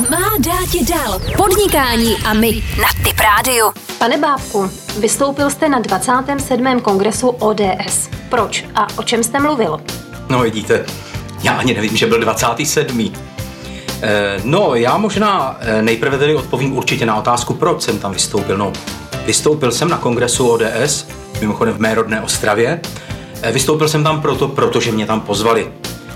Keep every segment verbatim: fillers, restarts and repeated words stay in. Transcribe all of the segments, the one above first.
Má dát dál. Podnikání a my na Tip Rádiu. Pane Bábku, vystoupil jste na dvacátém sedmém kongresu O D S. Proč a o čem jste mluvil? No vidíte, já ani nevím, že byl dvacátý sedmý E, no, já možná nejprve tedy odpovím určitě na otázku, proč jsem tam vystoupil. No, vystoupil jsem na kongresu O D S, mimochodem v mé rodné Ostravě. E, vystoupil jsem tam proto, protože mě tam pozvali.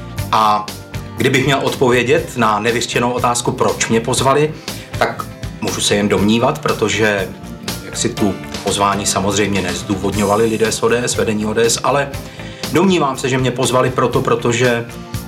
A kdybych měl odpovědět na nevyřčenou otázku, proč mě pozvali, tak můžu se jen domnívat, protože jak si tu pozvání samozřejmě nezdůvodňovali lidé z O D S, vedení O D S, ale domnívám se, že mě pozvali proto, protože e,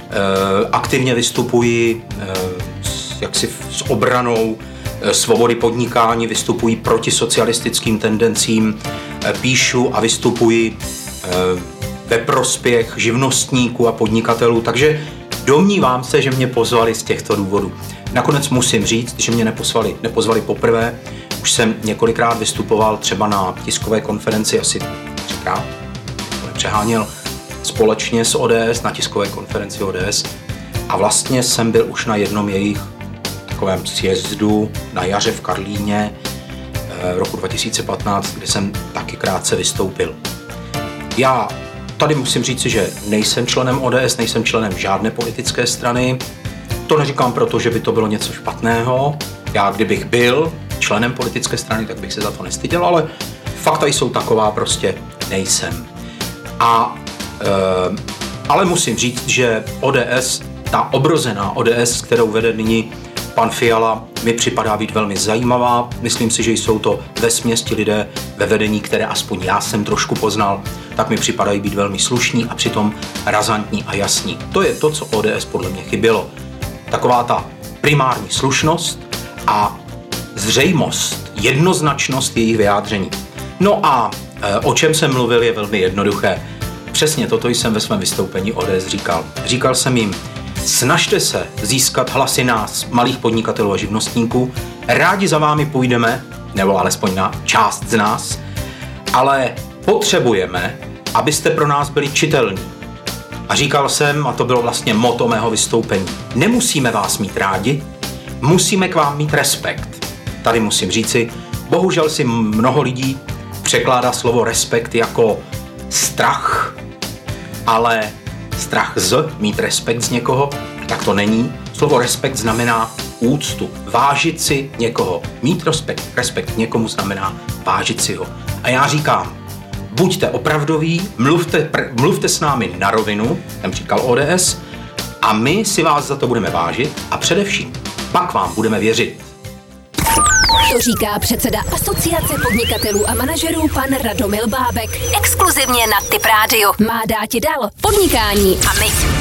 aktivně vystupuji e, s, jaksi s obranou e, svobody podnikání, vystupuji proti socialistickým tendencím, e, píšu a vystupuji e, ve prospěch živnostníků a podnikatelů, takže domnívám se, že mě pozvali z těchto důvodů. Nakonec musím říct, že mě nepozvali, nepozvali poprvé. Už jsem několikrát vystupoval třeba na tiskové konferenci, asi třikrát, nepřeháněl, společně s O D S, na tiskové konferenci O D S. A vlastně jsem byl už na jednom jejich takovém sjezdu na jaře v Karlíně v roku dva tisíce patnáct, kde jsem taky krátce vystoupil. Já tady musím říct, že nejsem členem O D S, nejsem členem žádné politické strany. To neříkám proto, že by to bylo něco špatného. Já kdybych byl členem politické strany, tak bych se za to nestyděl, ale fakta jsou taková, prostě nejsem. A, e, ale musím říct, že O D S, ta obrozená O D S, kterou vede nyní pan Fiala, mi připadá být velmi zajímavá. Myslím si, že jsou to vesměs ti lidé ve vedení, které aspoň já jsem trošku poznal, tak mi připadají být velmi slušní a přitom razantní a jasní. To je to, co O D S podle mě chybělo. Taková ta primární slušnost a zřejmost, jednoznačnost jejich vyjádření. No a e, o čem jsem mluvil, je velmi jednoduché. Přesně toto jsem ve svém vystoupení O D S říkal. Říkal jsem jim, snažte se získat hlasy nás, malých podnikatelů a živnostníků. Rádi za vámi půjdeme, nebo alespoň na část z nás, ale potřebujeme, abyste pro nás byli čitelní. A říkal jsem, a to bylo vlastně motto mého vystoupení, nemusíme vás mít rádi, musíme k vám mít respekt. Tady musím říci, bohužel si mnoho lidí překládá slovo respekt jako strach, ale strach z, mít respekt z někoho, tak to není. Slovo respekt znamená úctu, vážit si někoho. Mít respekt, respekt někomu znamená vážit si ho. A já říkám, buďte opravdoví, mluvte, pr- mluvte s námi na rovinu, jsem říkal O D S, a my si vás za to budeme vážit a především pak vám budeme věřit. To říká předseda Asociace podnikatelů a manažerů pan Radomil Bábek. Exkluzivně na Tip Rádiu. Má dáti dál. Podnikání a my